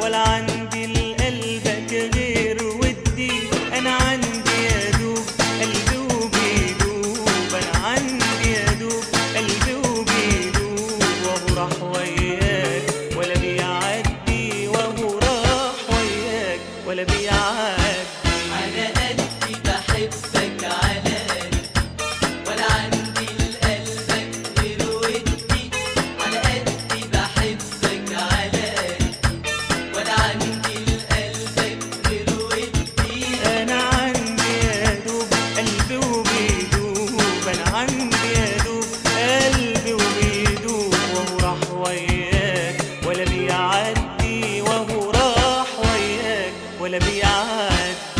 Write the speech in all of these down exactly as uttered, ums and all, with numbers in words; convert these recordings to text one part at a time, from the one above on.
ولا عندي لقلبك غير ودي. أنا عندي يا دوب قلبي وبيدوب، أنا عندي يا دوب قلبي وبيدوب، وهو راح وياك ولا بيعدي، وهو راح وياك ولا بيعدي. على قدي بحبك على قدي، ولا عندي لقلبك غير ودي. على قدي بحبك على قدي، ولا عندي لقلبك غير ودي. أنا عندي يا دوب قلبي وبيدوب، أنا عندي يا دوب قلبي وبيدوب، وهو راح وياك ولا بيعدي، وهو راح وياك ولا بيعدي.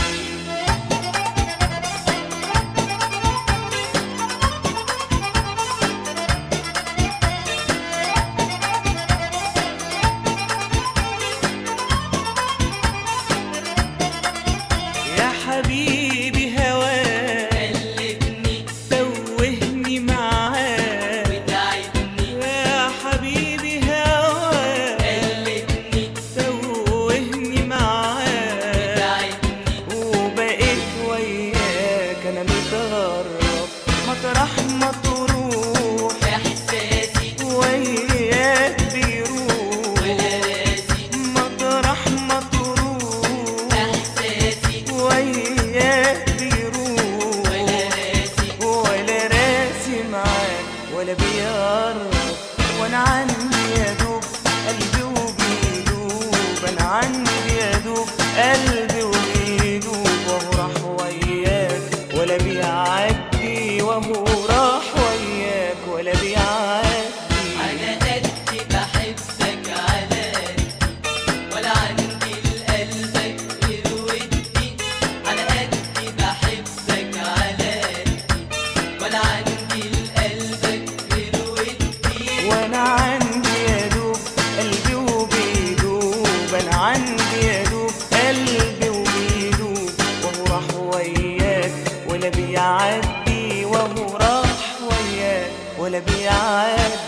يا حبيبي هواك قلبني توهني معاك وتعبني، يا حبيبي هواك قلبني توهني معاك وتعبني. وبقيت وياك انا متغرب مطرح ما تروح، إحساسي وياك بيروح ولا راسي، مطرح ما تروح، إحساسي وياك بيروح ولا راسي. ولا راسي معاك ولا بيقرب. وانا عندي يا دوب قلبي وبيدوب، انا عندي يا دوب قلبي وبيدوب، وهو راح وياك ولا بيعدي، وهو راح وياك ولا بيعدي. على قدي بحبك على قدي، ولا عندي لقلبك غير ودي. على قدي بحبك على قدي، ولا عندي لقلبك غير ودي. وانا عندي يا دوب قلبي وبيدوب، انا عندي يا دوب قلبي وبيدوب، وهو راح وياك ولا بيعدي، وهو راح وياك ولا بيعدي.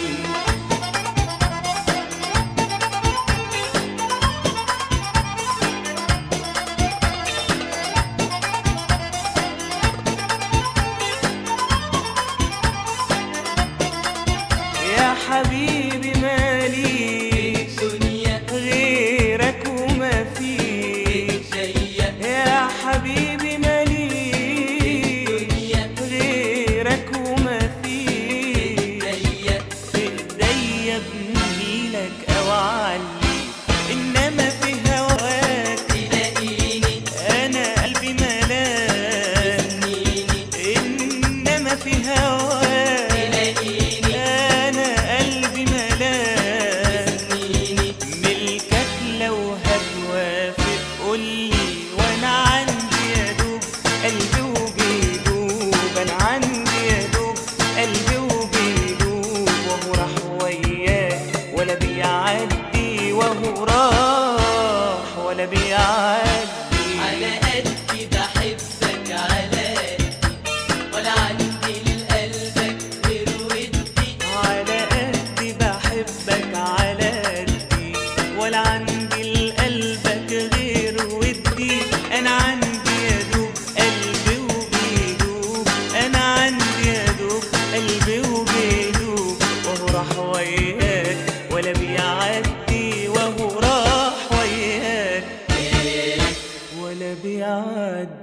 يا حبيبي مالي دنيا غيرك وما فيش، جاية يا حبيبي مالي دنيا غيرك وما فيش. جاية في ايديا بنيلك او علي، انما في هواك تلاقيني انا قلبي ملاك، سنيني، انما في هواك تلاقيني انا قلبي ملاك. سنيني. ملكك لو هتوافق قولي، وانا عندي يا دوب قلبي وبيدوب، انا عندي يا دوب قلبي وبيدوب، وهو راح وياك ولا بيعدي، وهو راح ولا بيعدي. على قدي بحبك على قدي، ولا عندي لقلبك غير ودي. على قدي بحبك على قدي، ولا عندي لقلبك غير ودي. انا عندي يا دوب قلبي وبيدوب، انا عندي يا دوب قلبي وبيدوب، وهو راح وياك ولا بيعدي، وهو راح وياك ولا بيعدي.